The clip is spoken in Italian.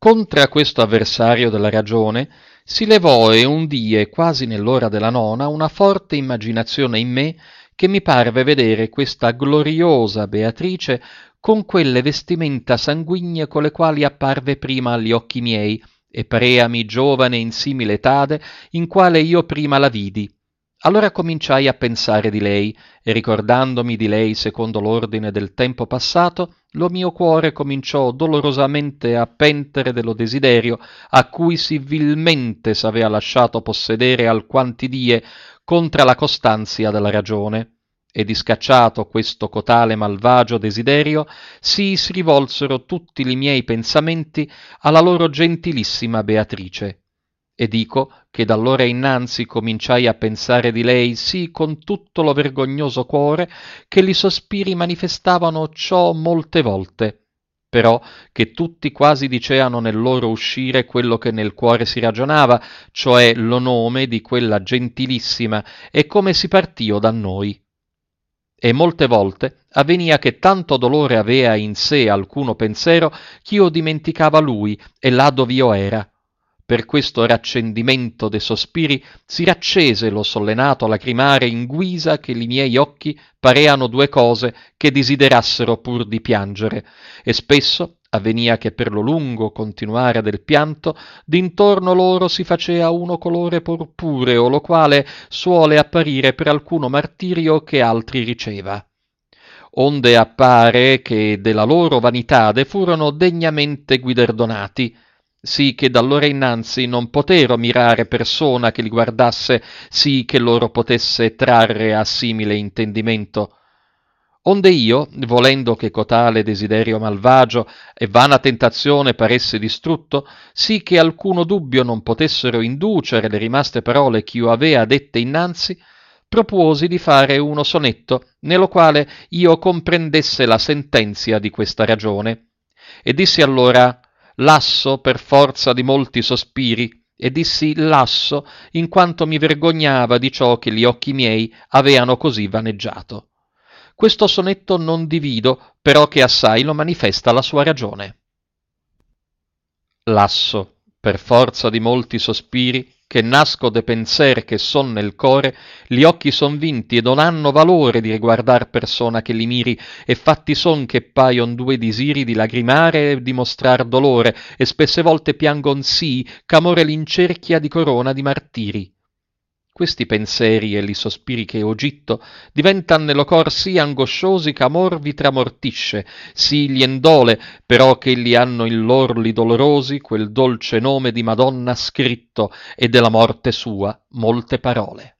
Contra questo avversario della ragione si levò e un die, quasi nell'ora della nona, una forte immaginazione in me che mi parve vedere questa gloriosa Beatrice con quelle vestimenta sanguigne con le quali apparve prima agli occhi miei, e pareami giovane in simile etade in quale io prima la vidi. Allora cominciai a pensare di lei, e ricordandomi di lei secondo l'ordine del tempo passato, lo mio cuore cominciò dolorosamente a pentere dello desiderio a cui si vilmente s'avea lasciato possedere alquanti die contra la costanzia della ragione. E discacciato questo cotale malvagio desiderio, si rivolsero tutti li miei pensamenti alla loro gentilissima Beatrice. E dico che d'allora innanzi cominciai a pensare di lei sì con tutto lo vergognoso cuore che li sospiri manifestavano ciò molte volte, però che tutti quasi diceano nel loro uscire quello che nel cuore si ragionava, cioè lo nome di quella gentilissima e come si partio da noi. E molte volte avvenia che tanto dolore avea in sé alcuno pensero ch'io dimenticava lui e là dov'io era. Per questo raccendimento de sospiri si raccese lo sollenato lacrimare in guisa che li miei occhi pareano due cose che desiderassero pur di piangere, e spesso avvenia che per lo lungo continuare del pianto d'intorno loro si facea uno colore purpureo, lo quale suole apparire per alcuno martirio che altri riceva. Onde appare che della loro vanitade furono degnamente guiderdonati, sì che d'allora innanzi non potero mirare persona che li guardasse, sì che loro potesse trarre a simile intendimento. Onde io, volendo che cotale desiderio malvagio e vana tentazione paresse distrutto, sì che alcuno dubbio non potessero inducere le rimaste parole ch'io avea dette innanzi, propuosi di fare uno sonetto, nello quale io comprendesse la sentenzia di questa ragione. E dissi allora lasso per forza di molti sospiri, e dissi lasso in quanto mi vergognava di ciò che gli occhi miei aveano così vaneggiato. Questo sonetto non divido, però che assai lo manifesta la sua ragione. Lasso, per forza di molti sospiri, che nasco de penser che son nel core, gli occhi son vinti e non hanno valore di riguardar persona che li miri, e fatti son che paion due disiri di lagrimare e di mostrar dolore, e spesse volte piangon sì ch'amore l'incerchia di corona di martiri. Questi pensieri e li sospiri che ho gitto diventan nello cor sì angosciosi ch'amor vi tramortisce, sì glien dole, però che li hanno in lor li dolorosi quel dolce nome di Madonna scritto e della morte sua molte parole.